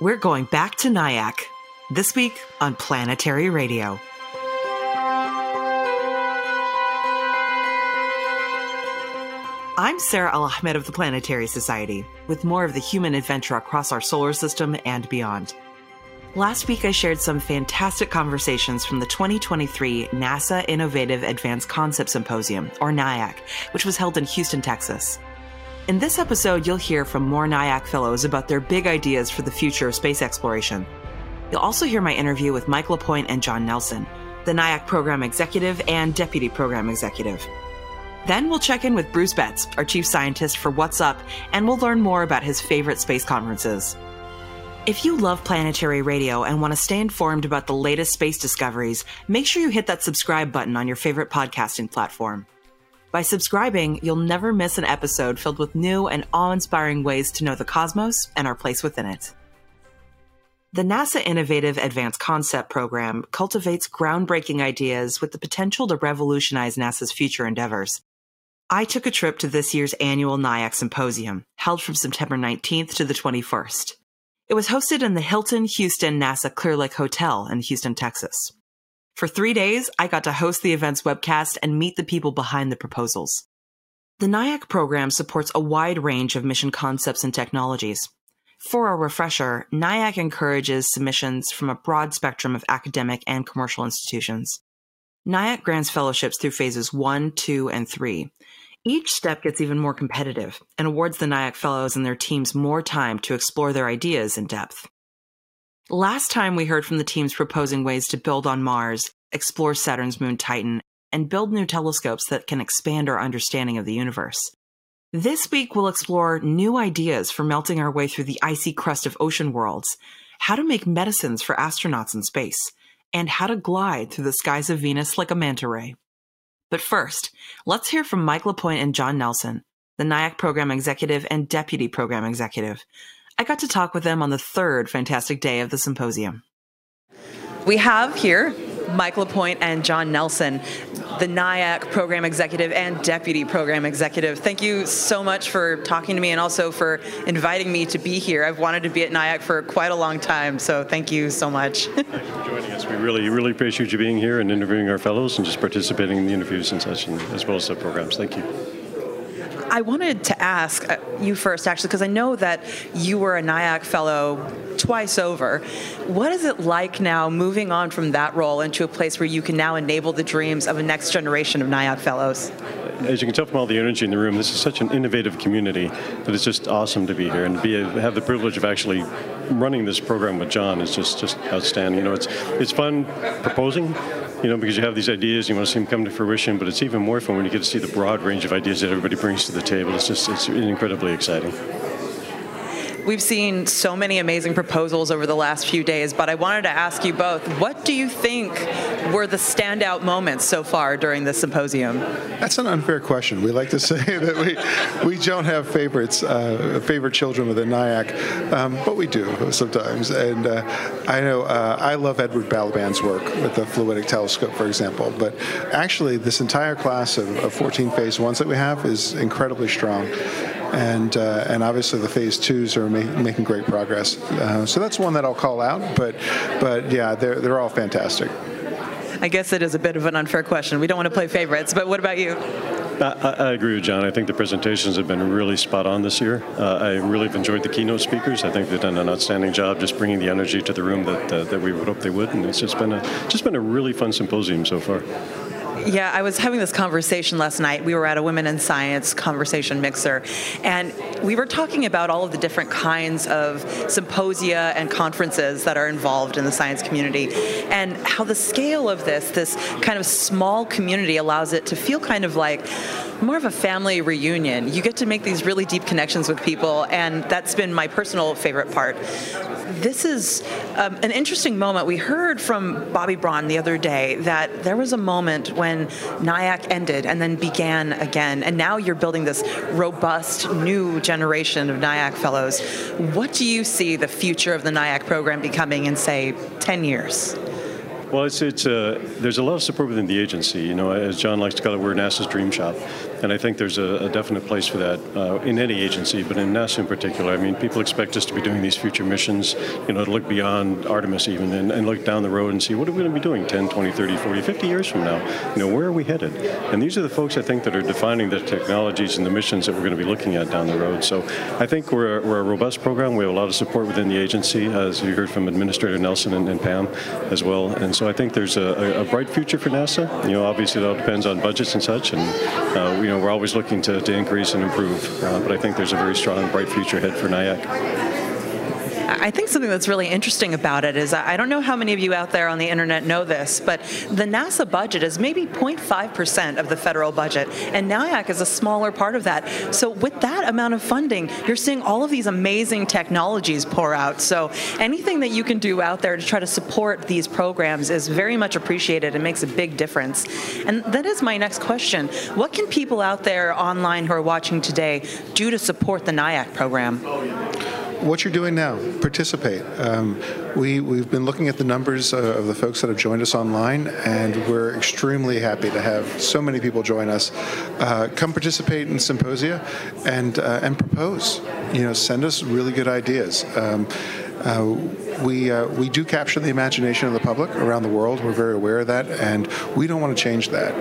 We're going back to NIAC, this week on Planetary Radio. I'm Sarah Al-Ahmed of the Planetary Society, with more of the human adventure across our solar system and beyond. Last week, I shared some fantastic conversations from the 2023 NASA Innovative Advanced Concept Symposium, or NIAC, which was held in Houston, Texas. In this episode, you'll hear from more NIAC fellows about their big ideas for the future of space exploration. You'll also hear my interview with Mike LaPointe and John Nelson, the NIAC Program Executive and Deputy Program Executive. Then we'll check in with Bruce Betts, our Chief Scientist for What's Up, and we'll learn more about his favorite space conferences. If you love Planetary Radio and want to stay informed about the latest space discoveries, make sure you hit that subscribe button on your favorite podcasting platform. By subscribing, you'll never miss an episode filled with new and awe-inspiring ways to know the cosmos and our place within it. The NASA Innovative Advanced Concept Program cultivates groundbreaking ideas with the potential to revolutionize NASA's future endeavors. I took a trip to this year's annual NIAC Symposium, held from September 19th to the 21st. It was hosted in the Hilton Houston NASA Clear Lake Hotel in Houston, Texas. For 3 days, I got to host the event's webcast and meet the people behind the proposals. The NIAC program supports a wide range of mission concepts and technologies. For a refresher, NIAC encourages submissions from a broad spectrum of academic and commercial institutions. NIAC grants fellowships through phases 1, 2, and 3. Each step gets even more competitive and awards the NIAC fellows and their teams more time to explore their ideas in depth. Last time we heard from the teams proposing ways to build on Mars, explore Saturn's moon Titan, and build new telescopes that can expand our understanding of the universe. This week we'll explore new ideas for melting our way through the icy crust of ocean worlds, how to make medicines for astronauts in space, and how to glide through the skies of Venus like a manta ray. But first, let's hear from Mike LaPointe and John Nelson, the NIAC Program Executive and Deputy Program Executive. I got to talk with them on the third fantastic day of the symposium. We have here Mike LaPointe and John Nelson, the NIAC Program Executive and Deputy Program Executive. Thank you so much for talking to me and also for inviting me to be here. I've wanted to be at NIAC for quite a long time, so thank you so much. Thank you for joining us. We really appreciate you being here and interviewing our fellows and just participating in the interviews and such, as well as the programs. Thank you. I wanted to ask you first, actually, because I know that you were a NIAC fellow twice over. What is it like now moving on from that role into a place where you can now enable the dreams of a next generation of NIAC fellows? As you can tell from all the energy in the room, this is such an innovative community that it's just awesome to be here and have the privilege of actually running this program with John is just outstanding. You know, it's fun proposing, because you have these ideas, you want to see them come to fruition, but it's even more fun when you get to see the broad range of ideas that everybody brings to the table. It's incredibly exciting. We've seen so many amazing proposals over the last few days, but I wanted to ask you both, what do you think were the standout moments so far during the symposium? That's an unfair question. We like to say that we don't have favorites, favorite children within NIAC, but we do sometimes. And I know I love Edward Balaban's work with the fluidic telescope, for example, but actually this entire class of 14 phase 1s that we have is incredibly strong. And obviously the phase 2s are making great progress. So that's one that I'll call out, but yeah, they're all fantastic. I guess it is a bit of an unfair question. We don't want to play favorites, but what about you? I agree with John. I think the presentations have been really spot on this year. I really have enjoyed the keynote speakers. I think they've done an outstanding job just bringing the energy to the room that we would hope they would, and it's just been a really fun symposium so far. Yeah, I was having this conversation last night. We were at a Women in Science conversation mixer, and we were talking about all of the different kinds of symposia and conferences that are involved in the science community, and how the scale of this kind of small community allows it to feel kind of like more of a family reunion. You get to make these really deep connections with people, and that's been my personal favorite part. This is an interesting moment. We heard from Bobby Braun the other day that there was a moment when NIAC ended and then began again, and now you're building this robust new generation of NIAC fellows. What do you see the future of the NIAC program becoming in, say, 10 years? Well, there's a lot of support within the agency. As John likes to call it, we're NASA's dream shop. And I think there's a definite place for that in any agency, but in NASA in particular. I mean, people expect us to be doing these future missions, to look beyond Artemis even and look down the road and see what are we going to be doing 10, 20, 30, 40, 50 years from now? Where are we headed? And these are the folks, I think, that are defining the technologies and the missions that we're going to be looking at down the road. So I think we're a robust program. We have a lot of support within the agency, as you heard from Administrator Nelson and Pam as well. And so I think there's a bright future for NASA. Obviously it all depends on budgets and such, and we're always looking to increase and improve. But I think there's a very strong, bright future ahead for NIAC. I think something that's really interesting about it is, I don't know how many of you out there on the internet know this, but the NASA budget is maybe 0.5% of the federal budget, and NIAC is a smaller part of that. So with that amount of funding, you're seeing all of these amazing technologies pour out. So anything that you can do out there to try to support these programs is very much appreciated and makes a big difference. And that is my next question. What can people out there online who are watching today do to support the NIAC program? What you're doing now, participate. We've been looking at the numbers of the folks that have joined us online, and we're extremely happy to have so many people join us. Come participate in symposia and propose. Send us really good ideas. We do capture the imagination of the public around the world. We're very aware of that, and we don't want to change that.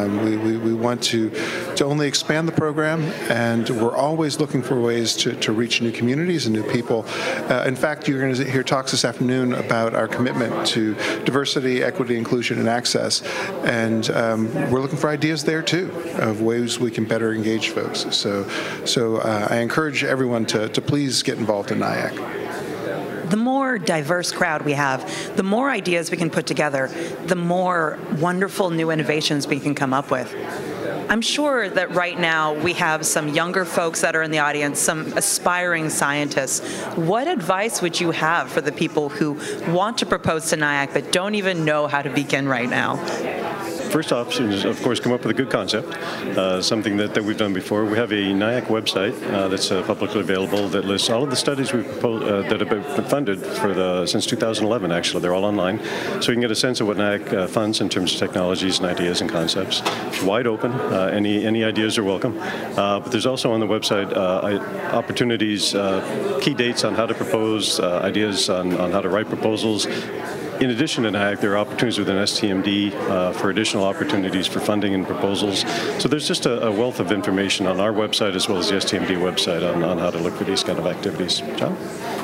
We want to only expand the program, and we're always looking for ways to reach new communities and new people. In fact, you're going to hear talks this afternoon about our commitment to diversity, equity, inclusion, and access, and we're looking for ideas there too of ways we can better engage folks. So I encourage everyone to please get involved in NIAC. The more diverse crowd we have, the more ideas we can put together, the more wonderful new innovations we can come up with. I'm sure that right now we have some younger folks that are in the audience, some aspiring scientists. What advice would you have for the people who want to propose to NIAC but don't even know how to begin right now? First option is, of course, come up with a good concept, something that we've done before. We have a NIAC website that's publicly available that lists all of the studies we've proposed, that have been funded since 2011, actually. They're all online. So you can get a sense of what NIAC funds in terms of technologies and ideas and concepts. It's wide open. Any ideas are welcome. But there's also on the website opportunities, key dates on how to propose, ideas on how to write proposals. In addition to NIAC, there are opportunities within STMD for additional opportunities for funding and proposals. So there's just a wealth of information on our website as well as the STMD website on how to look for these kind of activities. John?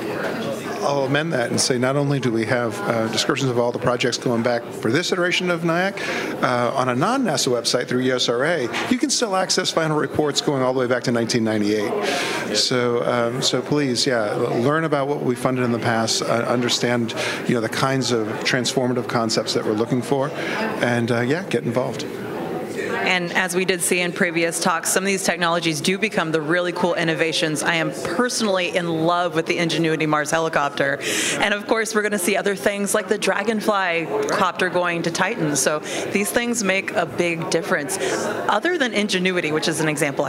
I'll amend that and say not only do we have descriptions of all the projects going back for this iteration of NIAC, on a non-NASA website through ESRA, you can still access final reports going all the way back to 1998. So please, learn about what we funded in the past, understand the kinds of transformative concepts that we're looking for, and get involved. And as we did see in previous talks, some of these technologies do become the really cool innovations. I am personally in love with the Ingenuity Mars helicopter. And of course, we're going to see other things like the Dragonfly copter going to Titan. So these things make a big difference. Other than Ingenuity, which is an example,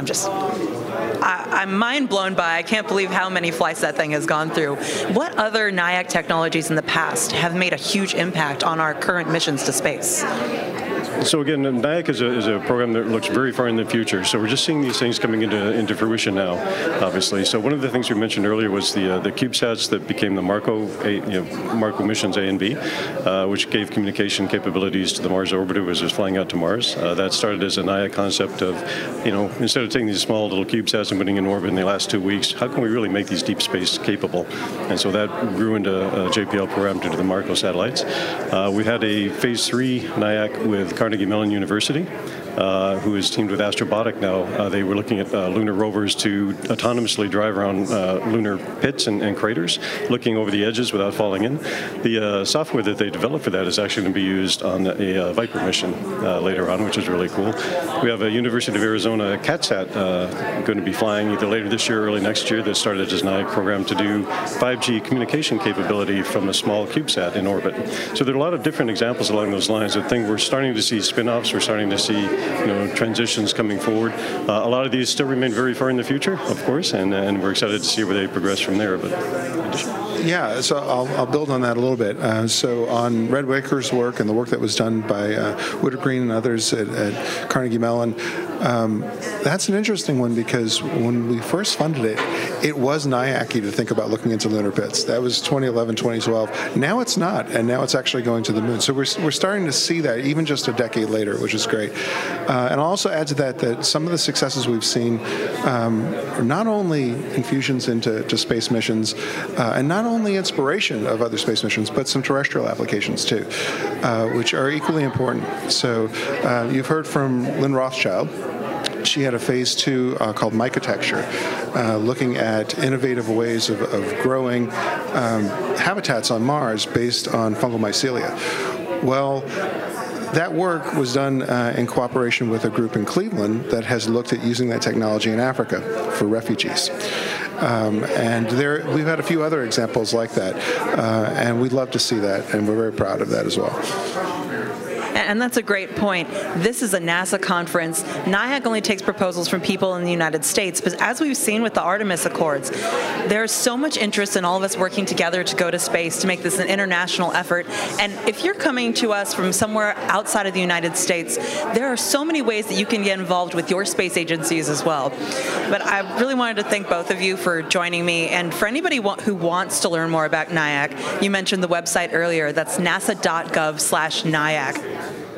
I'm mind blown by. I can't believe how many flights that thing has gone through. What other NIAC technologies in the past have made a huge impact on our current missions to space? So again, NIAC is a program that looks very far in the future. So we're just seeing these things coming into fruition now, obviously. So one of the things we mentioned earlier was the CubeSats that became the Marco missions A and B, which gave communication capabilities to the Mars orbiter as it was flying out to Mars. That started as a NIAC concept of, instead of taking these small little CubeSats and putting in orbit in the last 2 weeks, how can we really make these deep space capable? And so that grew into a JPL program due to the Marco satellites. We had a phase 3 NIAC with Carnegie Mellon University, who is teamed with Astrobotic now. They were looking at lunar rovers to autonomously drive around lunar pits and craters, looking over the edges without falling in. The software that they developed for that is actually going to be used on a Viper mission later on, which is really cool. We have a University of Arizona CatSat going to be flying either later this year or early next year that started as a NIAC program to do 5G communication capability from a small CubeSat in orbit. So there are a lot of different examples along those lines. I think we're starting to see spin-offs. We're starting to see transitions coming forward. A lot of these still remain very far in the future, of course, and we're excited to see where they progress from there. But Yeah, so I'll build on that a little bit. So on Red Waker's work and the work that was done by Woodard Green and others at Carnegie Mellon, that's an interesting one because when we first funded it, it was NIAC-y to think about looking into lunar pits. That was 2011, 2012. Now it's not, and now it's actually going to the moon. So we're starting to see that even just a decade later, which is great. And I'll also add to that some of the successes we've seen are not only infusions into space missions and not only inspiration of other space missions, but some terrestrial applications too, which are equally important. So you've heard from Lynn Rothschild. She had a phase 2 called Mycotecture, looking at innovative ways of growing habitats on Mars based on fungal mycelia. Well, that work was done in cooperation with a group in Cleveland that has looked at using that technology in Africa for refugees. And we've had a few other examples like that, and we'd love to see that, and we're very proud of that as well. And that's a great point. This is a NASA conference. NIAC only takes proposals from people in the United States, but as we've seen with the Artemis Accords, there's so much interest in all of us working together to go to space, to make this an international effort. And if you're coming to us from somewhere outside of the United States, there are so many ways that you can get involved with your space agencies as well. But I really wanted to thank both of you for joining me. And for anybody who wants to learn more about NIAC, you mentioned the website earlier. That's nasa.gov/NIAC.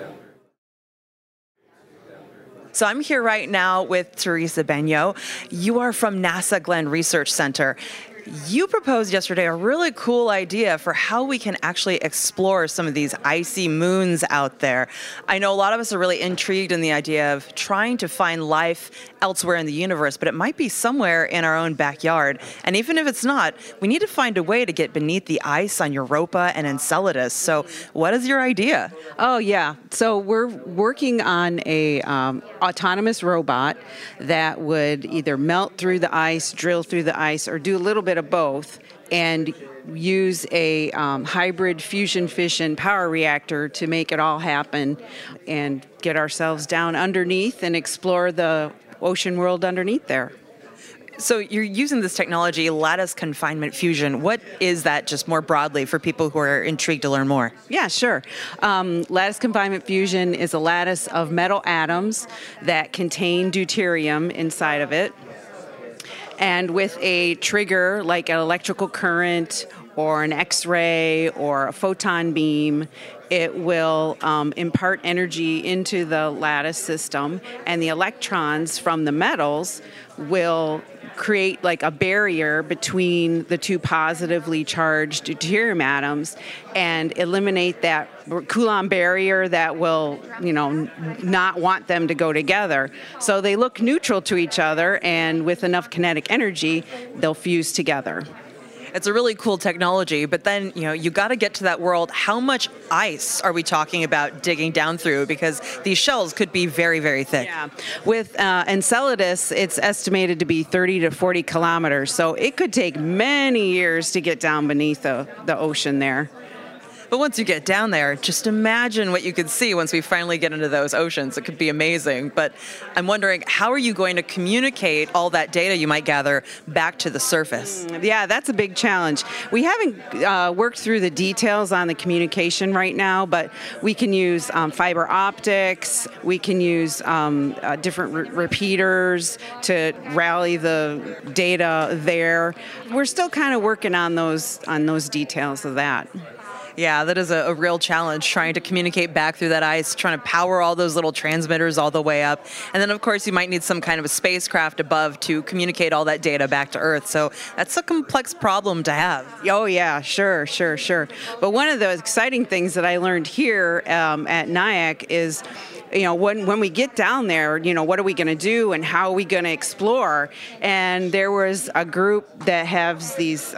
So I'm here right now with Teresa Benyo. You are from NASA Glenn Research Center. You proposed yesterday a really cool idea for how we can actually explore some of these icy moons out there. I know a lot of us are really intrigued in the idea of trying to find life elsewhere in the universe, but it might be somewhere in our own backyard. And even if it's not, we need to find a way to get beneath the ice on Europa and Enceladus. So what is your idea? Oh, yeah. So we're working on a autonomous robot that would either melt through the ice, drill through the ice, or do a little bit of both, and use a hybrid fusion fission power reactor to make it all happen and get ourselves down underneath and explore the ocean world underneath there. So you're using this technology, lattice confinement fusion. What is that, just more broadly, for people who are intrigued to learn more? Yeah, sure. Lattice confinement fusion is a lattice of metal atoms that contain deuterium inside of it. And with a trigger like an electrical current or an X-ray or a photon beam, it will impart energy into the lattice system, and the electrons from the metals will create like a barrier between the two positively charged deuterium atoms and eliminate that Coulomb barrier that will, not want them to go together. So they look neutral to each other, and with enough kinetic energy, they'll fuse together. It's a really cool technology, but then, you got to get to that world. How much ice are we talking about digging down through? Because these shells could be very, very thick. Yeah. With Enceladus, it's estimated to be 30 to 40 kilometers, so it could take many years to get down beneath the ocean there. But once you get down there, just imagine what you could see once we finally get into those oceans. It could be amazing. But I'm wondering, how are you going to communicate all that data you might gather back to the surface? Yeah, that's a big challenge. We haven't worked through the details on the communication right now, but we can use fiber optics. We can use different repeaters to rally the data there. We're still kind of working on those details of that. Yeah, that is a real challenge, trying to communicate back through that ice, trying to power all those little transmitters all the way up. And then, of course, you might need some kind of a spacecraft above to communicate all that data back to Earth. So that's a complex problem to have. Oh, yeah, sure. But one of the exciting things that I learned here at NIAC is, when we get down there, what are we going to do and how are we going to explore? And there was a group that has these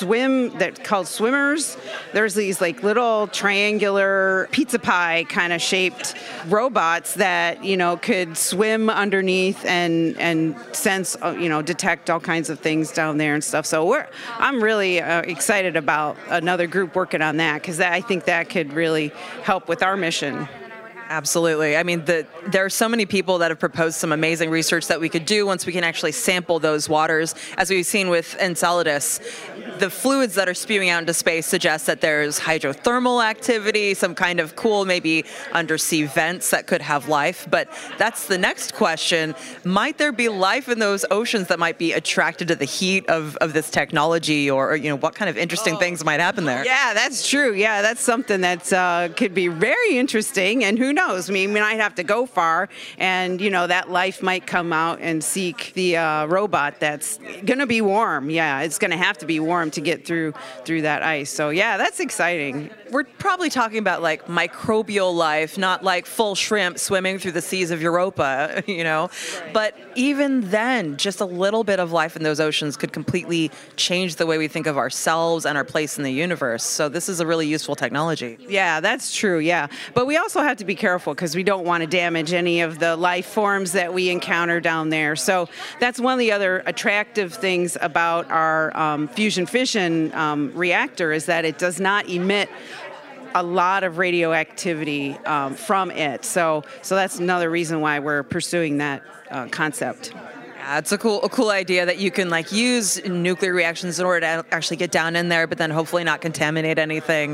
called swimmers. There's these like little triangular pizza pie kind of shaped robots that, could swim underneath and sense, detect all kinds of things down there and stuff. So I'm really excited about another group working on that, because I think that could really help with our mission. Absolutely. I mean, there are so many people that have proposed some amazing research that we could do once we can actually sample those waters. As we've seen with Enceladus, the fluids that are spewing out into space suggest that there's hydrothermal activity, some kind of cool, maybe undersea vents that could have life. But that's the next question. Might there be life in those oceans that might be attracted to the heat of this technology, or what kind of interesting things might happen there? Yeah, that's true. Yeah, that's something that could be very interesting. And who knows? I mean, we might have to go far, and that life might come out and seek the robot that's going to be warm. Yeah, it's going to have to be warm to get through that ice. So yeah, that's exciting. We're probably talking about like microbial life, not like full shrimp swimming through the seas of Europa, But even then, just a little bit of life in those oceans could completely change the way we think of ourselves and our place in the universe. So this is a really useful technology. Yeah, that's true. Yeah. But we also have to be careful because we don't want to damage any of the life forms that we encounter down there. So that's one of the other attractive things about our fusion fission reactor is that it does not emit a lot of radioactivity from it. So that's another reason why we're pursuing that concept. Yeah, it's a cool idea that you can use nuclear reactions in order to actually get down in there, but then hopefully not contaminate anything,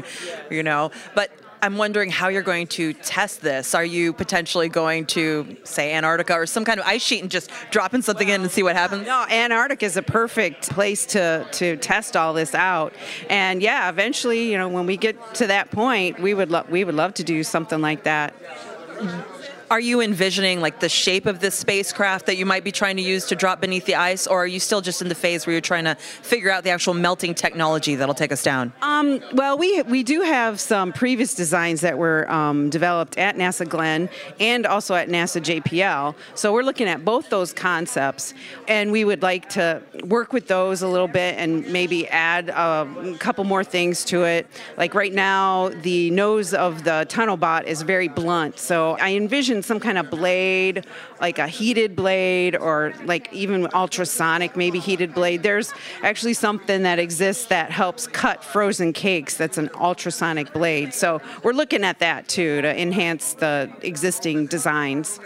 But I'm wondering how you're going to test this. Are you potentially going to, say, Antarctica or some kind of ice sheet and just dropping something in and see what happens? No, Antarctica is a perfect place to test all this out. And yeah, eventually, when we get to that point, we would love to do something like that. Are you envisioning the shape of this spacecraft that you might be trying to use to drop beneath the ice, or are you still just in the phase where you're trying to figure out the actual melting technology that'll take us down? Well, we do have some previous designs that were developed at NASA Glenn and also at NASA JPL. So we're looking at both those concepts, and we would like to work with those a little bit and maybe add a couple more things to it. Like right now, the nose of the TunnelBot is very blunt, so I envision some kind of blade, like a heated blade, or even ultrasonic, maybe heated blade. There's actually something that exists that helps cut frozen cakes. That's an ultrasonic blade. So we're looking at that too to enhance the existing designs.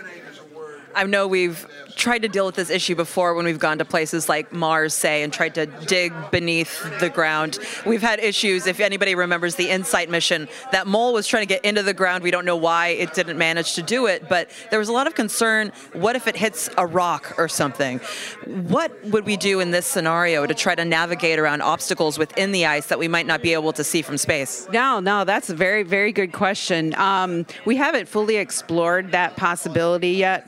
I know we've tried to deal with this issue before when we've gone to places like Mars, say, and tried to dig beneath the ground. We've had issues, if anybody remembers the InSight mission, that mole was trying to get into the ground. We don't know why it didn't manage to do it, but there was a lot of concern. What if it hits a rock or something? What would we do in this scenario to try to navigate around obstacles within the ice that we might not be able to see from space? No, that's a very, very good question. We haven't fully explored that possibility yet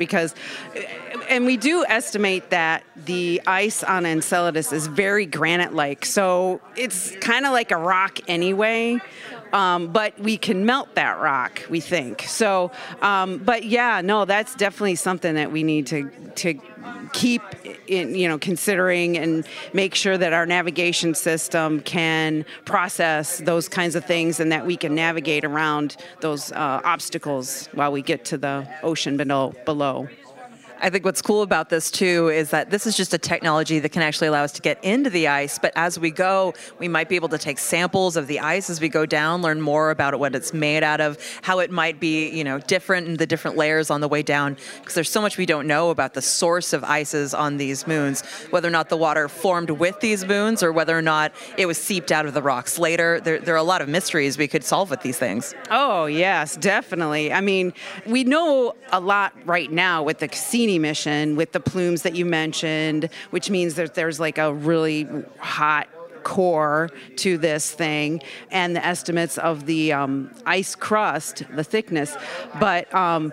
and we do estimate that the ice on Enceladus is very granite-like, so it's kind of like a rock anyway. But we can melt that rock, we think. So, but yeah, no, that's definitely something that we need to keep in, considering and make sure that our navigation system can process those kinds of things and that we can navigate around those obstacles while we get to the ocean below. I think what's cool about this, too, is that this is just a technology that can actually allow us to get into the ice. But as we go, we might be able to take samples of the ice as we go down, learn more about what it's made out of, how it might be, different in the different layers on the way down. Because there's so much we don't know about the source of ices on these moons, whether or not the water formed with these moons or whether or not it was seeped out of the rocks later. There are a lot of mysteries we could solve with these things. Oh, yes, definitely. I mean, we know a lot right now with the Cassini mission, with the plumes that you mentioned, which means that there's a really hot core to this thing, and the estimates of the ice crust, the thickness. But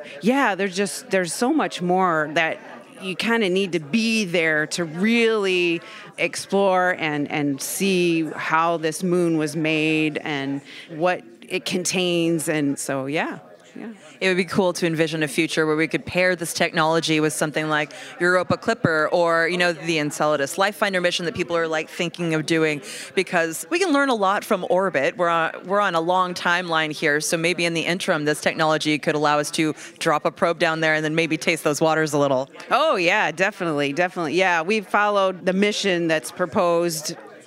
there's so much more that you kind of need to be there to really explore and see how this moon was made and what it contains. And so, yeah. It would be cool to envision a future where we could pair this technology with something like Europa Clipper or, the Enceladus LifeFinder mission that people are thinking of doing, because we can learn a lot from orbit. We're on a long timeline here, so maybe in the interim, this technology could allow us to drop a probe down there and then maybe taste those waters a little. Oh, yeah, definitely. Yeah, we've followed the mission that's proposed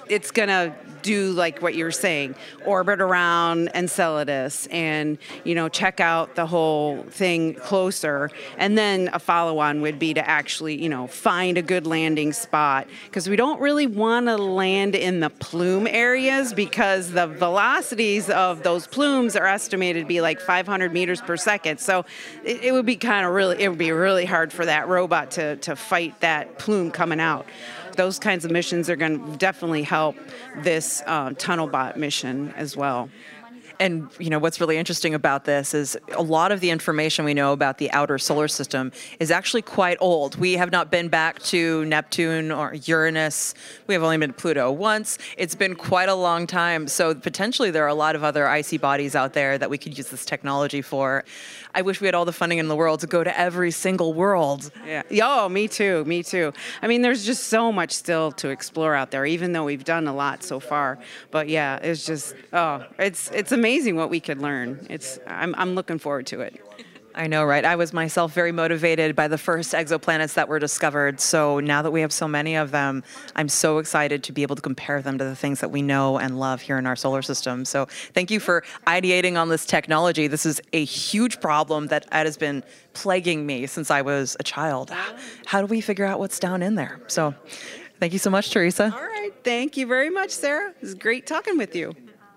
it's going to do like what you were saying, orbit around Enceladus and, check out the whole thing closer. And then a follow-on would be to actually, find a good landing spot, because we don't really want to land in the plume areas, because the velocities of those plumes are estimated to be like 500 meters per second. So it would be really hard for that robot to fight that plume coming out. Those kinds of missions are going to definitely help this TunnelBot mission as well. And, what's really interesting about this is a lot of the information we know about the outer solar system is actually quite old. We have not been back to Neptune or Uranus. We have only been to Pluto once. It's been quite a long time. So potentially there are a lot of other icy bodies out there that we could use this technology for. I wish we had all the funding in the world to go to every single world. Yeah. Oh, me too. I mean, there's just so much still to explore out there, even though we've done a lot so far. But yeah, it's just, it's amazing what we could learn. I'm looking forward to it. I know, right? I was myself very motivated by the first exoplanets that were discovered. So now that we have so many of them, I'm so excited to be able to compare them to the things that we know and love here in our solar system. So thank you for ideating on this technology. This is a huge problem that has been plaguing me since I was a child. How do we figure out what's down in there? So thank you so much, Teresa. All right. Thank you very much, Sarah. It was great talking with you.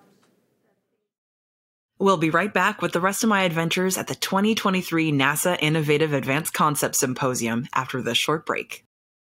We'll be right back with the rest of my adventures at the 2023 NASA Innovative Advanced Concept Symposium after this short break.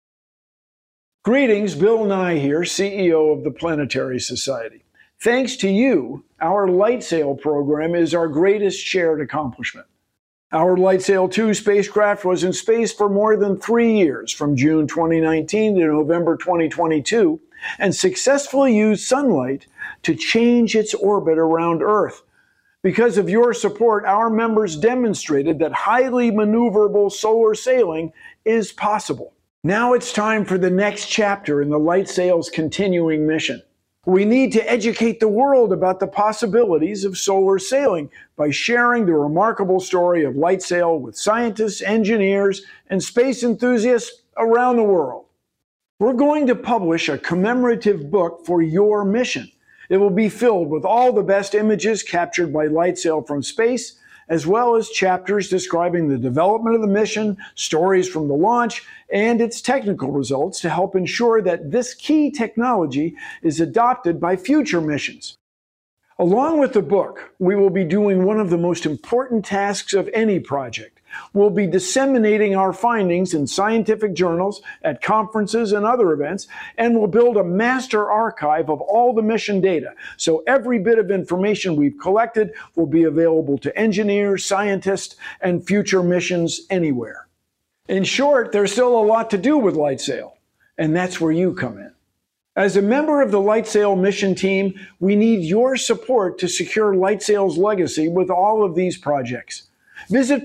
Greetings, Bill Nye here, CEO of the Planetary Society. Thanks to you, our LightSail program is our greatest shared accomplishment. Our LightSail 2 spacecraft was in space for more than 3 years, from June 2019 to November 2022, and successfully used sunlight to change its orbit around Earth. Because of your support, our members demonstrated that highly maneuverable solar sailing is possible. Now it's time for the next chapter in the LightSail's continuing mission. We need to educate the world about the possibilities of solar sailing by sharing the remarkable story of LightSail with scientists, engineers, and space enthusiasts around the world. We're going to publish a commemorative book for your mission. It will be filled with all the best images captured by LightSail from space, as well as chapters describing the development of the mission, stories from the launch, and its technical results to help ensure that this key technology is adopted by future missions. Along with the book, we will be doing one of the most important tasks of any project. We'll be disseminating our findings in scientific journals, at conferences and other events, and we'll build a master archive of all the mission data. So every bit of information we've collected will be available to engineers, scientists, and future missions anywhere. In short, there's still a lot to do with LightSail, and that's where you come in. As a member of the LightSail mission team, we need your support to secure LightSail's legacy with all of these projects. Visit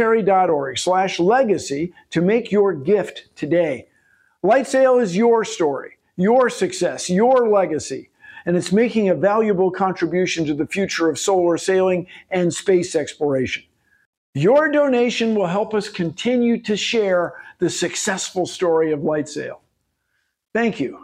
planetary.org/legacy to make your gift today. LightSail is your story, your success, your legacy, and it's making a valuable contribution to the future of solar sailing and space exploration. Your donation will help us continue to share the successful story of LightSail. Thank you.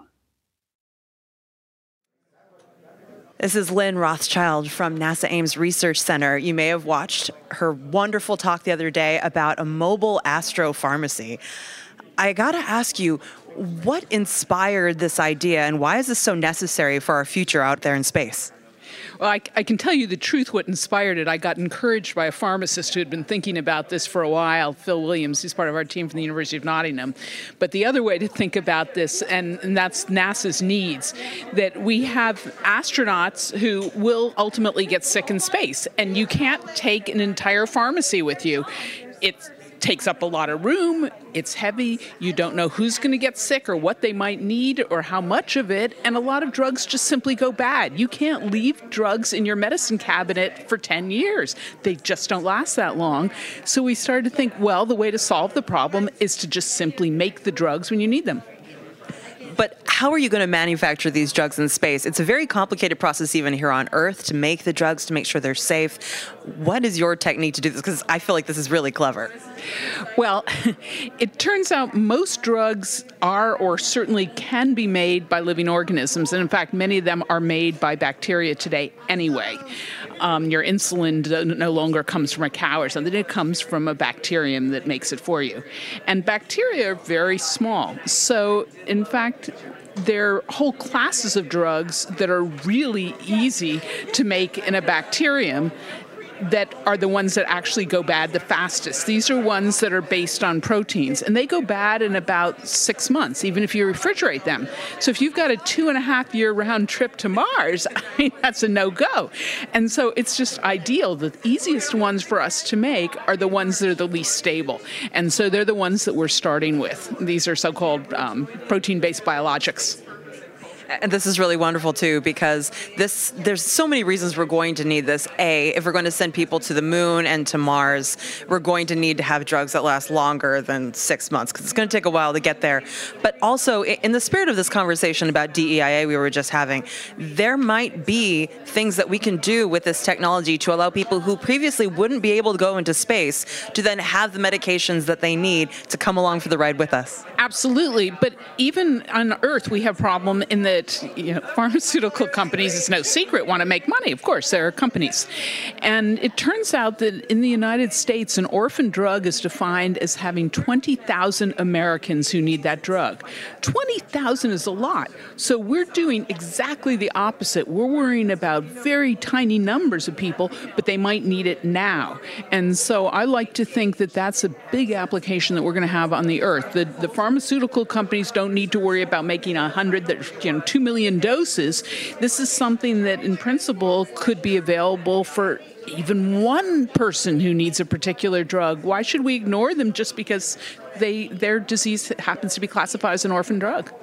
This is Lynn Rothschild from NASA Ames Research Center. You may have watched her wonderful talk the other day about a mobile astropharmacy. I gotta ask you, what inspired this idea and why is this so necessary for our future out there in space? Well, I can tell you the truth, what inspired it. I got encouraged by a pharmacist who had been thinking about this for a while, Phil Williams. He's part of our team from the University of Nottingham. But the other way to think about this, and that's NASA's needs, that we have astronauts who will ultimately get sick in space, and you can't take an entire pharmacy with you. It takes up a lot of room, it's heavy, you don't know who's going to get sick or what they might need or how much of it, and a lot of drugs just simply go bad. You can't leave drugs in your medicine cabinet for 10 years. They just don't last that long. So we started to think, well, the way to solve the problem is to just simply make the drugs when you need them. But how are you going to manufacture these drugs in space? It's a very complicated process even here on Earth to make the drugs, to make sure they're safe. What is your technique to do this? Because I feel like this is really clever. Well, it turns out most drugs are or certainly can be made by living organisms. And in fact, many of them are made by bacteria today anyway. Your insulin no longer comes from a cow or something. It comes from a bacterium that makes it for you. And bacteria are very small. So, in fact, there are whole classes of drugs that are really easy to make in a bacterium that are the ones that actually go bad the fastest. These are ones that are based on proteins, and they go bad in about 6 months, even if you refrigerate them. So if you've got a 2.5-year round trip to Mars, I mean, that's a no-go. And so it's just ideal. The easiest ones for us to make are the ones that are the least stable. And so they're the ones that we're starting with. These are so-called protein-based biologics. And this is really wonderful, too, because there's so many reasons we're going to need this. If we're going to send people to the moon and to Mars, we're going to need to have drugs that last longer than 6 months, because it's going to take a while to get there. But also, in the spirit of this conversation about DEIA we were just having, there might be things that we can do with this technology to allow people who previously wouldn't be able to go into space to then have the medications that they need to come along for the ride with us. Absolutely. But even on Earth, we have a problem in that pharmaceutical companies, it's no secret, want to make money. Of course, there are companies. And it turns out that in the United States, an orphan drug is defined as having 20,000 Americans who need that drug. 20,000 is a lot. So we're doing exactly the opposite. We're worrying about very tiny numbers of people, but they might need it now. And so I like to think that that's a big application that we're going to have on the Earth. The pharmaceutical companies don't need to worry about making 100 that 2 million doses. This is something that, in principle, could be available for even one person who needs a particular drug. Why should we ignore them just because their disease happens to be classified as an orphan drug?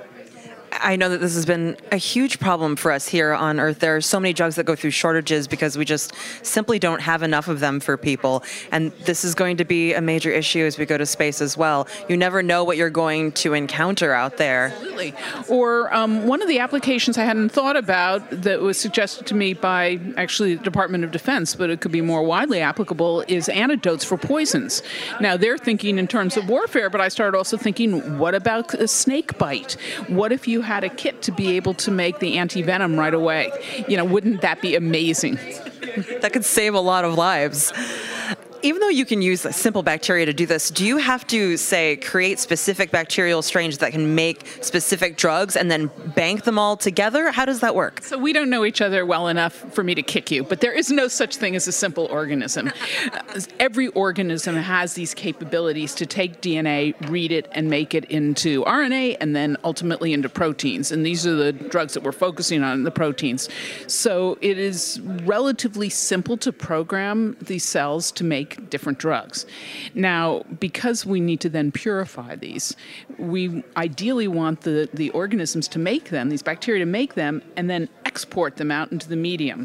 I know that this has been a huge problem for us here on Earth. There are so many drugs that go through shortages because we just simply don't have enough of them for people. And this is going to be a major issue as we go to space as well. You never know what you're going to encounter out there. Absolutely. Or one of the applications I hadn't thought about that was suggested to me by actually the Department of Defense, but it could be more widely applicable, is antidotes for poisons. Now, they're thinking in terms of warfare, but I started also thinking, what about a snake bite? What if you had a kit to be able to make the anti-venom right away? Wouldn't that be amazing? That could save a lot of lives. Even though you can use simple bacteria to do this, do you have to, say, create specific bacterial strains that can make specific drugs and then bank them all together? How does that work? So we don't know each other well enough for me to kick you, but there is no such thing as a simple organism. Every organism has these capabilities to take DNA, read it, and make it into RNA, and then ultimately into proteins. And these are the drugs that we're focusing on, the proteins. So it is relatively simple to program these cells to make different drugs. Now, because we need to then purify these, we ideally want the organisms to make them, these bacteria to make them, and then export them out into the medium.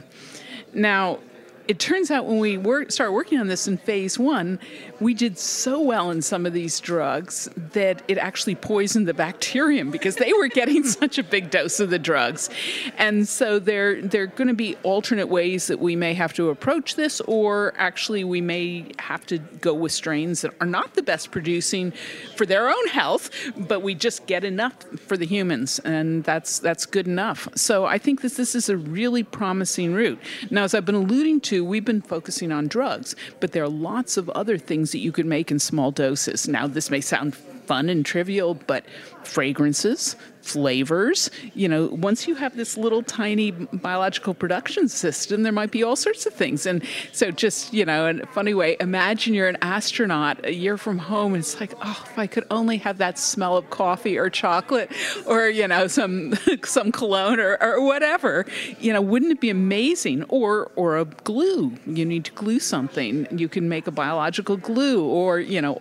Now, it turns out when we started working on this in phase 1, we did so well in some of these drugs that it actually poisoned the bacterium because they were getting such a big dose of the drugs. And so there are going to be alternate ways that we may have to approach this, or actually we may have to go with strains that are not the best producing for their own health, but we just get enough for the humans, and that's good enough. So I think this is a really promising route. Now, as I've been alluding to, we've been focusing on drugs, but there are lots of other things that you could make in small doses. Now, this may sound fun and trivial, but fragrances, flavors, once you have this little tiny biological production system, there might be all sorts of things. And so just, in a funny way, imagine you're an astronaut a year from home and it's like, oh, if I could only have that smell of coffee or chocolate or, some cologne or whatever, wouldn't it be amazing? Or a glue. You need to glue something. You can make a biological glue or.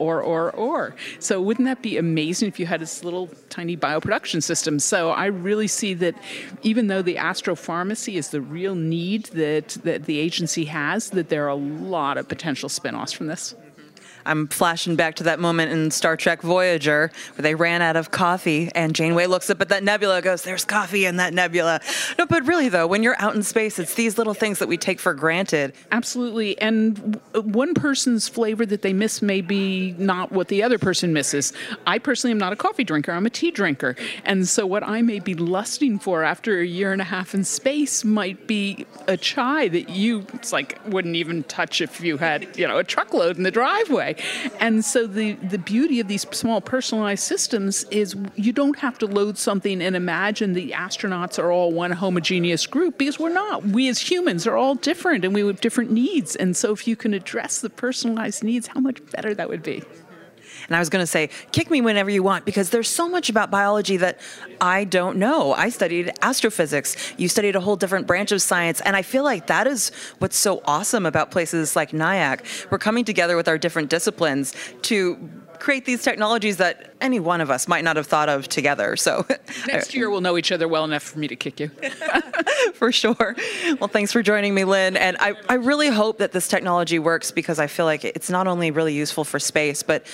So wouldn't that be amazing if you had this little tiny bioproduction system? So I really see that even though the astropharmacy is the real need that the agency has, that there are a lot of potential spin-offs from this. I'm flashing back to that moment in Star Trek Voyager where they ran out of coffee and Janeway looks up at that nebula and goes, there's coffee in that nebula. No, but really though, when you're out in space, it's these little things that we take for granted. Absolutely. And one person's flavor that they miss may be not what the other person misses. I personally am not a coffee drinker. I'm a tea drinker. And so what I may be lusting for after a year and a half in space might be a chai that you wouldn't even touch if you had, a truckload in the driveway. And so the beauty of these small personalized systems is you don't have to load something and imagine the astronauts are all one homogeneous group, because we're not. We as humans are all different and we have different needs. And so if you can address the personalized needs, how much better that would be. And I was going to say, kick me whenever you want, because there's so much about biology that I don't know. I studied astrophysics. You studied a whole different branch of science. And I feel like that is what's so awesome about places like NIAC. We're coming together with our different disciplines to create these technologies that any one of us might not have thought of together. So next year we'll know each other well enough for me to kick you. For sure. Well, thanks for joining me, Lynn. And I really hope that this technology works, because I feel like it's not only really useful for space, but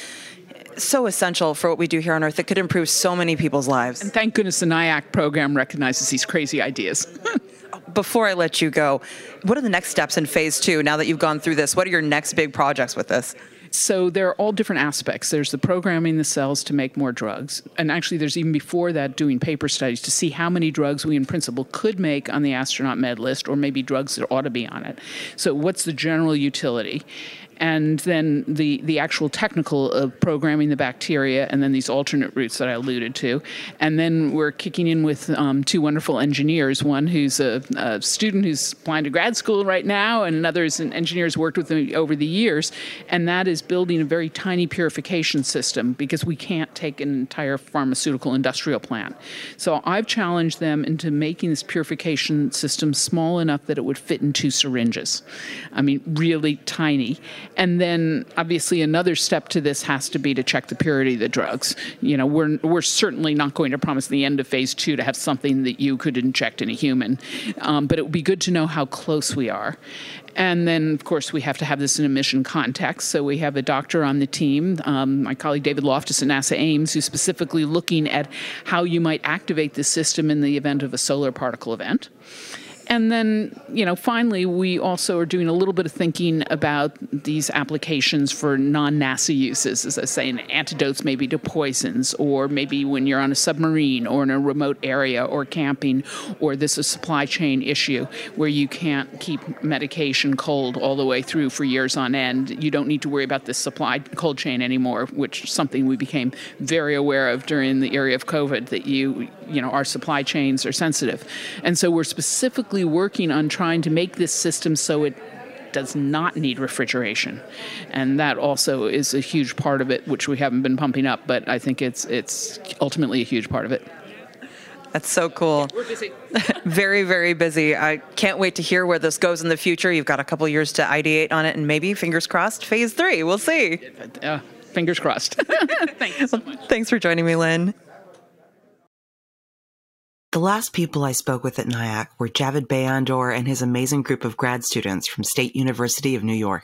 so essential for what we do here on Earth. It could improve so many people's lives. And thank goodness the NIAC program recognizes these crazy ideas. Before I let you go, what are the next steps in phase 2 now that you've gone through this? What are your next big projects with this? So there are all different aspects. There's the programming the cells to make more drugs. And actually, there's even before that doing paper studies to see how many drugs we in principle could make on the astronaut med list, or maybe drugs that ought to be on it. So what's the general utility? And then the actual technical of programming the bacteria, and then these alternate routes that I alluded to. And then we're kicking in with 2 wonderful engineers, one who's a student who's applying to grad school right now, and another is an engineer who's worked with me over the years. And that is building a very tiny purification system, because we can't take an entire pharmaceutical industrial plant. So I've challenged them into making this purification system small enough that it would fit in 2 syringes. I mean, really tiny. And then, obviously, another step to this has to be to check the purity of the drugs. We're certainly not going to promise at the end of phase 2 to have something that you could inject in a human, but it would be good to know how close we are. And then, of course, we have to have this in a mission context. So we have a doctor on the team, my colleague David Loftus at NASA Ames, who's specifically looking at how you might activate this system in the event of a solar particle event. And then, finally, we also are doing a little bit of thinking about these applications for non-NASA uses, as I say, antidotes maybe to poisons, or maybe when you're on a submarine or in a remote area or camping, or this is a supply chain issue where you can't keep medication cold all the way through for years on end. You don't need to worry about this supply cold chain anymore, which is something we became very aware of during the area of COVID, that our supply chains are sensitive. And so we're specifically working on trying to make this system so it does not need refrigeration. And that also is a huge part of it, which we haven't been pumping up, but I think it's ultimately a huge part of it. That's so cool. We're busy. Very, very busy. I can't wait to hear where this goes in the future. You've got a couple years to ideate on it, and maybe, fingers crossed, phase 3. We'll see. Fingers crossed. Thank you so much. Thanks for joining me, Lynn. The last people I spoke with at NIAC were Javid Bayandor and his amazing group of grad students from State University of New York.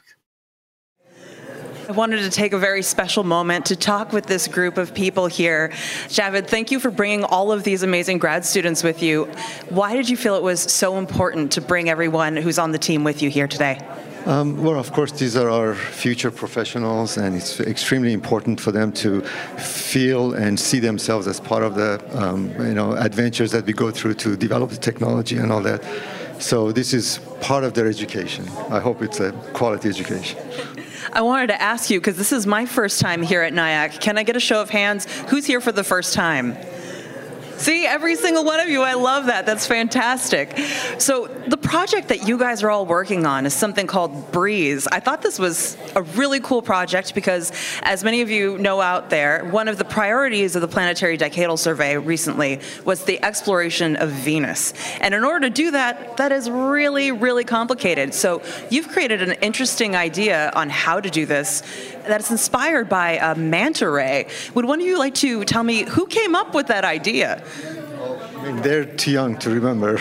I wanted to take a very special moment to talk with this group of people here. Javid, thank you for bringing all of these amazing grad students with you. Why did you feel it was so important to bring everyone who's on the team with you here today? Well, of course, these are our future professionals, and it's extremely important for them to feel and see themselves as part of the adventures that we go through to develop the technology and all that. So this is part of their education. I hope it's a quality education. I wanted to ask you, because this is my first time here at NIAC, can I get a show of hands? Who's here for the first time? See, every single one of you, I love that. That's fantastic. So the project that you guys are all working on is something called BREEZE. I thought this was a really cool project because, as many of you know out there, one of the priorities of the Planetary Decadal Survey recently was the exploration of Venus. And in order to do that, that is really, really complicated. So you've created an interesting idea on how to do this that's inspired by a manta ray. Would one of you like to tell me who came up with that idea? mean, they're too young to remember.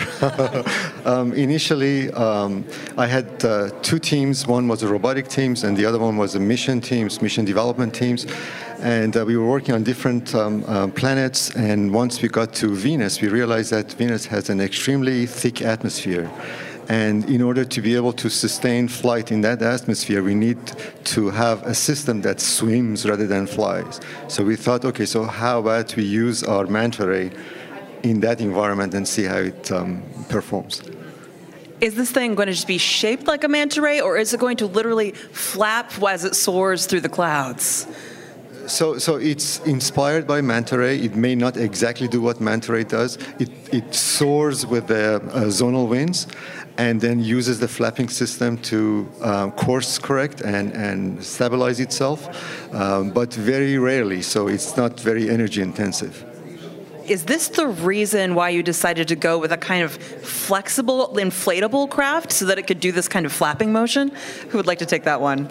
Initially, I had two teams. One was the robotic teams, and the other one was the mission teams, mission development teams. And we were working on different planets. And once we got to Venus, we realized that Venus has an extremely thick atmosphere. And in order to be able to sustain flight in that atmosphere, we need to have a system that swims rather than flies. So we thought, okay, so how about we use our manta ray in that environment and see how it performs. Is this thing going to just be shaped like a manta ray, or is it going to literally flap as it soars through the clouds? So it's inspired by manta ray. It may not exactly do what manta ray does. It soars with the zonal winds and then uses the flapping system to course correct and stabilize itself, but very rarely, so it's not very energy intensive. Is this the reason why you decided to go with a kind of flexible, inflatable craft so that it could do this kind of flapping motion? Who would like to take that one?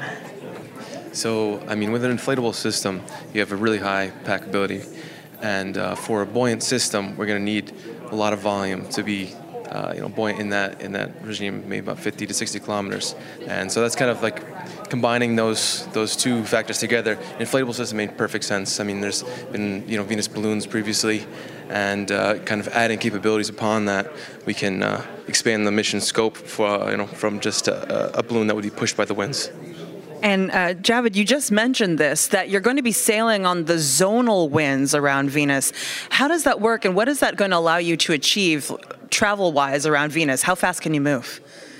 So, I mean, with an inflatable system, you have a really high packability. And for a buoyant system, we're going to need a lot of volume to be buoyant in that regime, maybe about 50 to 60 kilometers. And so that's kind of like combining those two factors together. Inflatable system made perfect sense. I mean, there's been Venus balloons previously, and kind of adding capabilities upon that, we can expand the mission scope for from just a balloon that would be pushed by the winds. And Javed, you just mentioned this, that you're going to be sailing on the zonal winds around Venus. How does that work, and what is that going to allow you to achieve travel-wise around Venus? How fast can you move?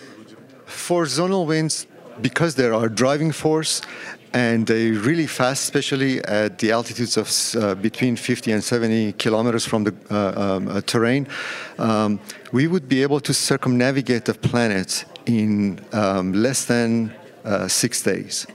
For zonal winds, because there are driving force and they're really fast, especially at the altitudes of between 50 and 70 kilometers from the terrain, we would be able to circumnavigate the planet in less than 6 days.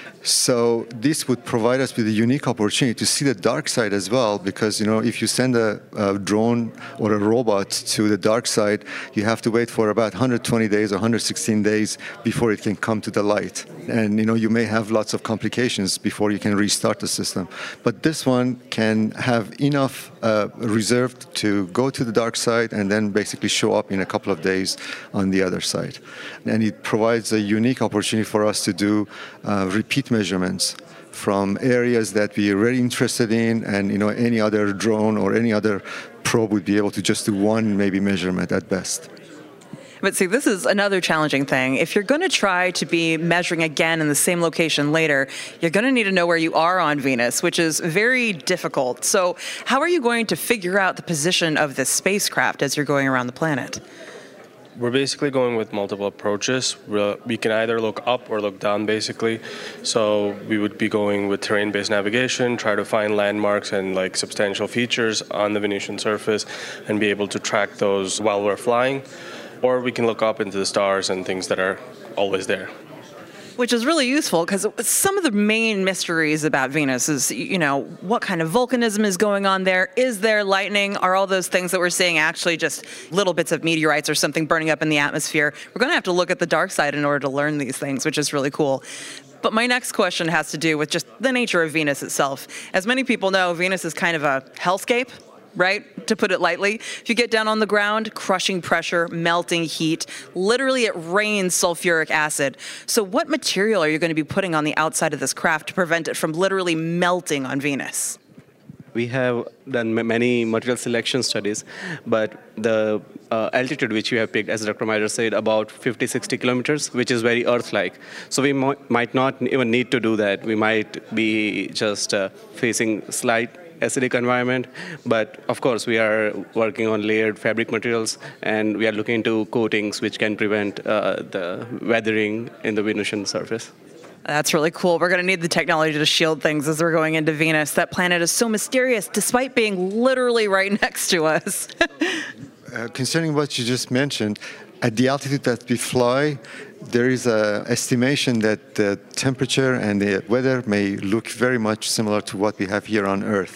So this would provide us with a unique opportunity to see the dark side as well, because if you send a drone or a robot to the dark side, you have to wait for about 120 days or 116 days before it can come to the light. And you may have lots of complications before you can restart the system. But this one can have enough reserved to go to the dark side and then basically show up in a couple of days on the other side. And it provides a unique opportunity for us to do repeat measurements from areas that we are really interested in, and any other drone or any other probe would be able to just do one maybe measurement at best. But see, this is another challenging thing. If you're going to try to be measuring again in the same location later, you're going to need to know where you are on Venus, which is very difficult. So how are you going to figure out the position of this spacecraft as you're going around the planet? We're basically going with multiple approaches. We can either look up or look down, basically. So we would be going with terrain-based navigation, try to find landmarks and substantial features on the Venusian surface and be able to track those while we're flying. Or we can look up into the stars and things that are always there. Which is really useful, because some of the main mysteries about Venus is, what kind of volcanism is going on there? Is there lightning? Are all those things that we're seeing actually just little bits of meteorites or something burning up in the atmosphere? We're going to have to look at the dark side in order to learn these things, which is really cool. But my next question has to do with just the nature of Venus itself. As many people know, Venus is kind of a hellscape, right? To put it lightly. If you get down on the ground, crushing pressure, melting heat, literally it rains sulfuric acid. So what material are you going to be putting on the outside of this craft to prevent it from literally melting on Venus? We have done many material selection studies, but the altitude which we have picked, as Dr. Meiser said, about 50-60 kilometers, which is very Earth-like. So we might not even need to do that. We might be just facing slight acidic environment, but of course we are working on layered fabric materials, and we are looking into coatings which can prevent the weathering in the Venusian surface. That's really cool. We're going to need the technology to shield things as we're going into Venus. That planet is so mysterious, despite being literally right next to us. Concerning what you just mentioned, at the altitude that we fly, there is an estimation that the temperature and the weather may look very much similar to what we have here on Earth.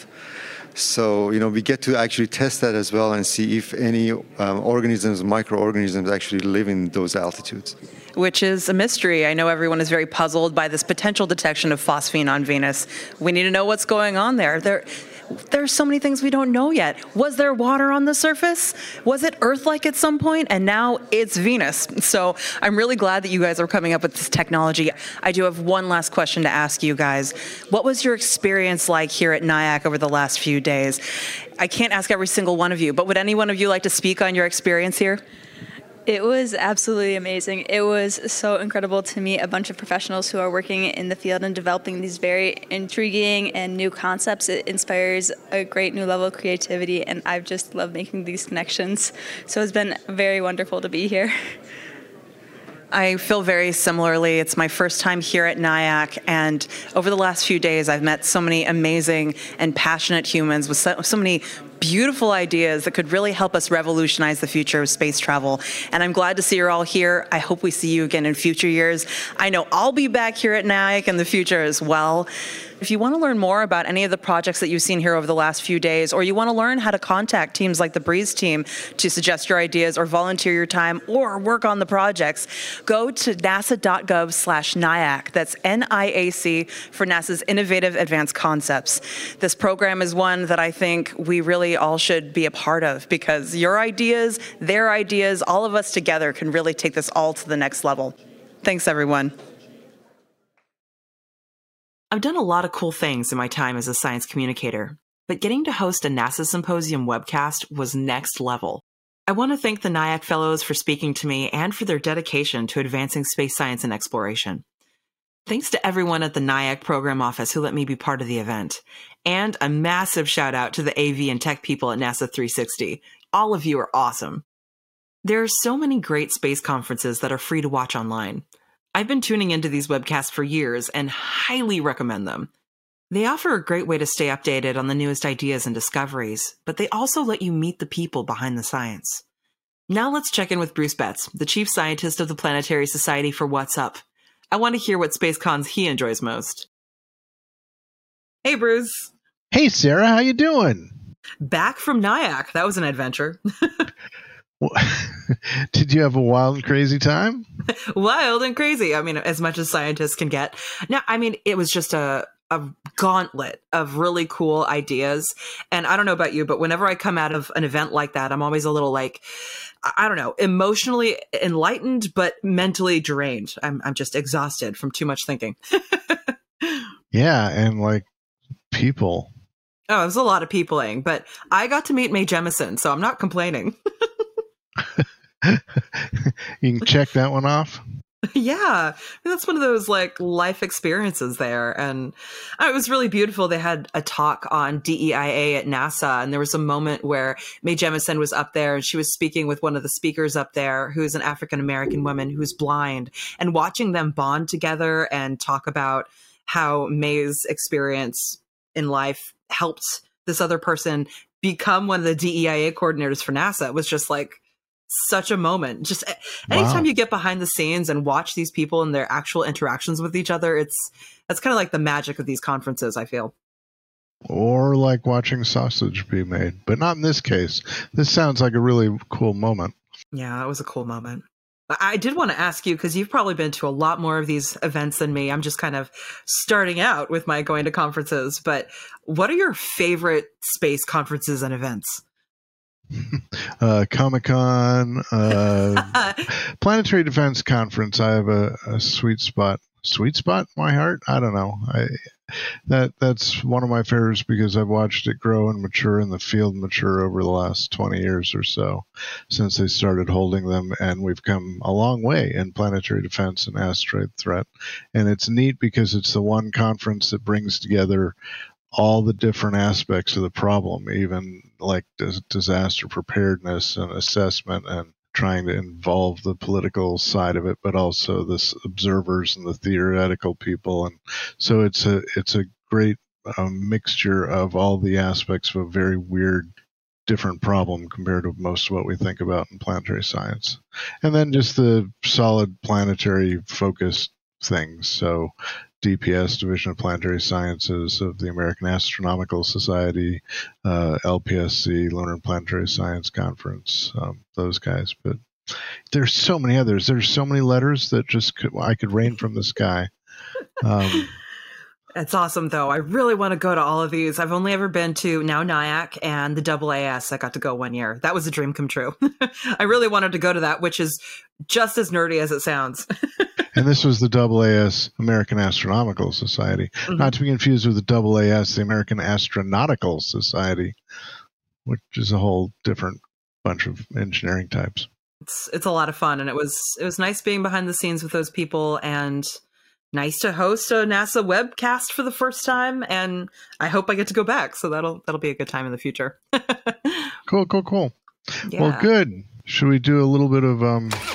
So, we get to actually test that as well and see if any organisms, microorganisms actually live in those altitudes. Which is a mystery. I know everyone is very puzzled by this potential detection of phosphine on Venus. We need to know what's going on there. There's so many things we don't know yet. Was there water on the surface? Was it Earth-like at some point? And now it's Venus. So I'm really glad that you guys are coming up with this technology. I do have one last question to ask you guys. What was your experience like here at NIAC over the last few days? I can't ask every single one of you, but would any one of you like to speak on your experience here? It was absolutely amazing. It was so incredible to meet a bunch of professionals who are working in the field and developing these very intriguing and new concepts. It inspires a great new level of creativity, and I've just loved making these connections. So it's been very wonderful to be here. I feel very similarly. It's my first time here at NIAC, and over the last few days, I've met so many amazing and passionate humans with so many beautiful ideas that could really help us revolutionize the future of space travel. And I'm glad to see you're all here. I hope we see you again in future years. I know I'll be back here at NIAC in the future as well. If you want to learn more about any of the projects that you've seen here over the last few days, or you want to learn how to contact teams like the Breeze team to suggest your ideas or volunteer your time or work on the projects, go to nasa.gov/NIAC. That's NIAC for NASA's Innovative Advanced Concepts. This program is one that I think we really all should be a part of, because your ideas, their ideas, all of us together can really take this all to the next level. Thanks, everyone. I've done a lot of cool things in my time as a science communicator, but getting to host a NASA Symposium webcast was next level. I want to thank the NIAC Fellows for speaking to me and for their dedication to advancing space science and exploration. Thanks to everyone at the NIAC program office who let me be part of the event. And a massive shout out to the AV and tech people at NASA 360. All of you are awesome. There are so many great space conferences that are free to watch online. I've been tuning into these webcasts for years and highly recommend them. They offer a great way to stay updated on the newest ideas and discoveries, but they also let you meet the people behind the science. Now let's check in with Bruce Betts, the chief scientist of the Planetary Society, for What's Up. I want to hear what space cons he enjoys most. Hey, Bruce. Hey, Sarah, how you doing? Back from NIAC. That was an adventure. Did you have a wild and crazy time? Wild and crazy. I mean, as much as scientists can get. No, I mean, it was just a gauntlet of really cool ideas. And I don't know about you, but whenever I come out of an event like that, I'm always a little like, I don't know, emotionally enlightened, but mentally drained. I'm just exhausted from too much thinking. Yeah, and like people. Oh, it was a lot of peopling, but I got to meet Mae Jemison, so I'm not complaining. You can check that one off. Yeah, I mean, that's one of those like life experiences there. And it was really beautiful. They had a talk on DEIA at NASA, and there was a moment where Mae Jemison was up there and she was speaking with one of the speakers up there who's an African-American woman who's blind, and watching them bond together and talk about how Mae's experience in life helped this other person become one of the DEIA coordinators for NASA. It was just like such a moment. Just anytime you get behind the scenes and watch these people and their actual interactions with each other, that's kind of like the magic of these conferences, I feel. Or like watching sausage be made, but not in this case. This sounds like a really cool moment. Yeah, it was a cool moment. I did want to ask you, because you've probably been to a lot more of these events than me. I'm just kind of starting out with my going to conferences, but what are your favorite space conferences and events? Comic-Con, Planetary Defense Conference. I have a sweet spot in my heart. I don't know. That's one of my favorites because I've watched it grow and mature in the field, mature over the last 20 years or so since they started holding them, and we've come a long way in planetary defense and asteroid threat. And it's neat because it's the one conference that brings together all the different aspects of the problem, even like disaster preparedness and assessment, and trying to involve the political side of it, but also the observers and the theoretical people. And so it's a great mixture of all the aspects of a very weird, different problem compared to most of what we think about in planetary science. And then just the solid planetary focused things. So DPS, Division of Planetary Sciences of the American Astronomical Society, LPSC, Lunar and Planetary Science Conference, those guys. But there's so many others. There's so many letters that I could rain from the sky. It's awesome, though. I really want to go to all of these. I've only ever been to now Nyack and the AAS. I got to go one year. That was a dream come true. I really wanted to go to that, which is just as nerdy as it sounds. And this was the AAS, American Astronomical Society, not to be confused with the AAS, the American Astronautical Society, which is a whole different bunch of engineering types. It's a lot of fun, and it was nice being behind the scenes with those people, and nice to host a NASA webcast for the first time, and I hope I get to go back, so that'll be a good time in the future. Cool. Yeah. Well, good. Should we do a little bit of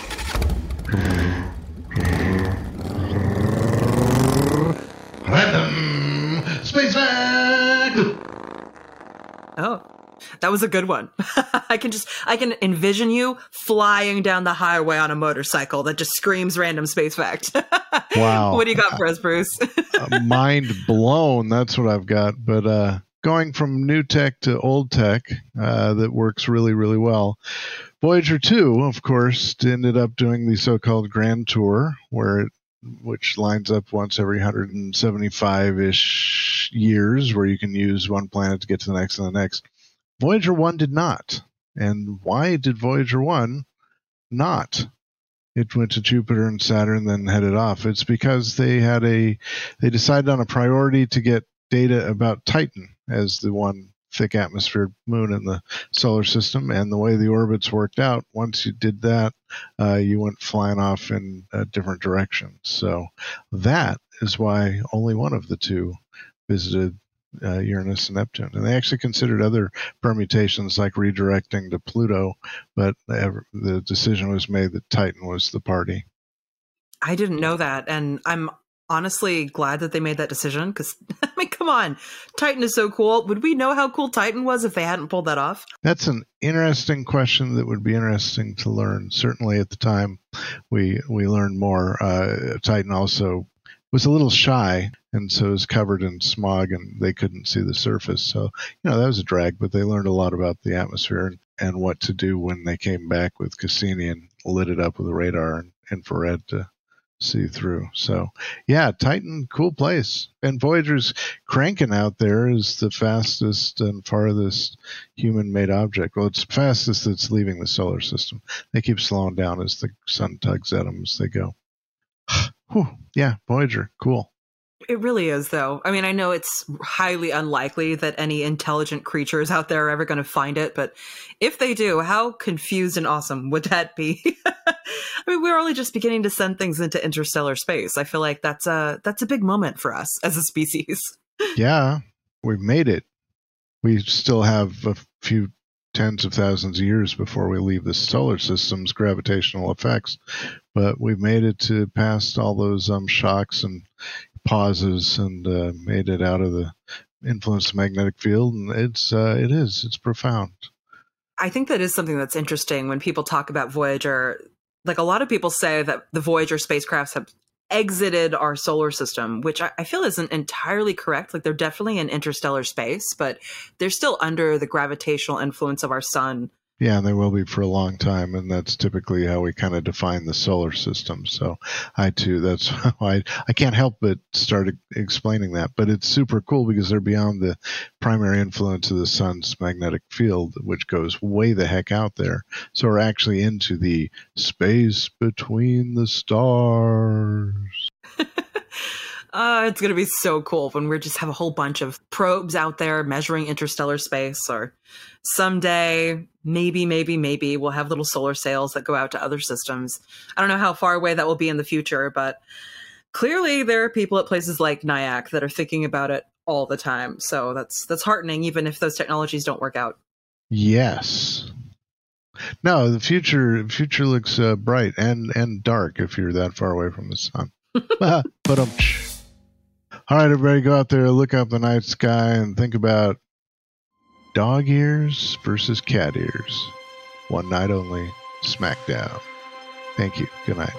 random space fact? Oh, that was a good one. I can envision you flying down the highway on a motorcycle that just screams random space fact. Wow. What do you got for us, Bruce? Mind blown. That's what I've got. But going from new tech to old tech, that works really, really well. Voyager 2, of course, ended up doing the so-called Grand Tour, which lines up once every 175-ish years, where you can use one planet to get to the next and the next. Voyager 1 did not. And why did Voyager 1 not? It went to Jupiter and Saturn, then headed off. It's because they decided on a priority to get data about Titan as the one thick atmosphere moon in the solar system. And the way the orbits worked out, once you did that, you went flying off in different directions. So that is why only one of the two visited Uranus and Neptune. And they actually considered other permutations like redirecting to Pluto, but the decision was made that Titan was the party. I didn't know that, and I'm honestly glad that they made that decision, because, I mean, come on, Titan is so cool. Would we know how cool Titan was if they hadn't pulled that off? That's an interesting question that would be interesting to learn. Certainly at the time we learned more. Titan also was a little shy, and so it was covered in smog, and they couldn't see the surface. So, that was a drag, but they learned a lot about the atmosphere and what to do when they came back with Cassini and lit it up with a radar and infrared to see through. So, yeah, Titan, cool place. And Voyager's cranking out there is the fastest and farthest human-made object. Well, it's fastest that's leaving the solar system. They keep slowing down as the sun tugs at them as they go. Whew, yeah, Voyager, cool. It really is, though. I mean, I know it's highly unlikely that any intelligent creatures out there are ever going to find it, but if they do, how confused and awesome would that be? I mean, we're only just beginning to send things into interstellar space. I feel like that's a big moment for us as a species. Yeah, we've made it. We still have a few tens of thousands of years before we leave the solar system's gravitational effects, but we've made it to past all those shocks and pauses and made it out of the influence of the magnetic field, and it's profound. I think that is something that's interesting when people talk about Voyager. Like, a lot of people say that the Voyager spacecrafts have exited our solar system, which I feel isn't entirely correct. Like, they're definitely in interstellar space, but they're still under the gravitational influence of our sun. Yeah, and they will be for a long time, and that's typically how we kind of define the solar system. So that's why I can't help but start explaining that. But it's super cool because they're beyond the primary influence of the sun's magnetic field, which goes way the heck out there. So we're actually into the space between the stars. It's going to be so cool when we just have a whole bunch of probes out there measuring interstellar space, or someday, maybe we'll have little solar sails that go out to other systems. I don't know how far away that will be in the future, but clearly there are people at places like Nyack that are thinking about it all the time. So that's heartening, even if those technologies don't work out. Yes. No, the future looks bright and dark if you're that far away from the sun. But all right, everybody, go out there, look up the night sky, and think about dog ears versus cat ears. One night only, Smackdown. Thank you. Good night.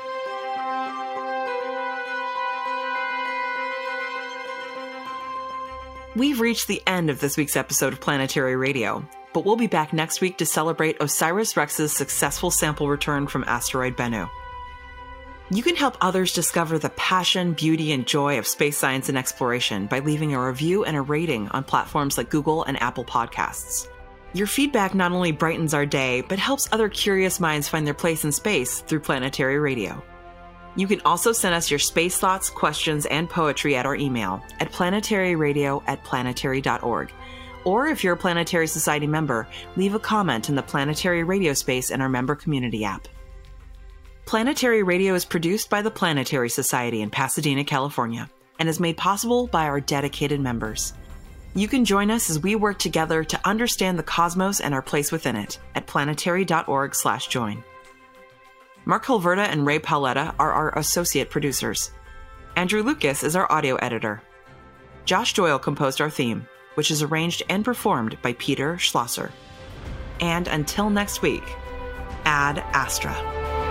We've reached the end of this week's episode of Planetary Radio, but we'll be back next week to celebrate OSIRIS-REx's successful sample return from asteroid Bennu. You can help others discover the passion, beauty, and joy of space science and exploration by leaving a review and a rating on platforms like Google and Apple Podcasts. Your feedback not only brightens our day, but helps other curious minds find their place in space through Planetary Radio. You can also send us your space thoughts, questions, and poetry at our email at planetaryradio@planetary.org. Or if you're a Planetary Society member, leave a comment in the Planetary Radio space in our member community app. Planetary Radio is produced by the Planetary Society in Pasadena, California, and is made possible by our dedicated members. You can join us as we work together to understand the cosmos and our place within it at planetary.org/join. Mark Hilverda and Ray Paoletta are our associate producers. Andrew Lucas is our audio editor. Josh Doyle composed our theme, which is arranged and performed by Peter Schlosser. And until next week, Ad Astra.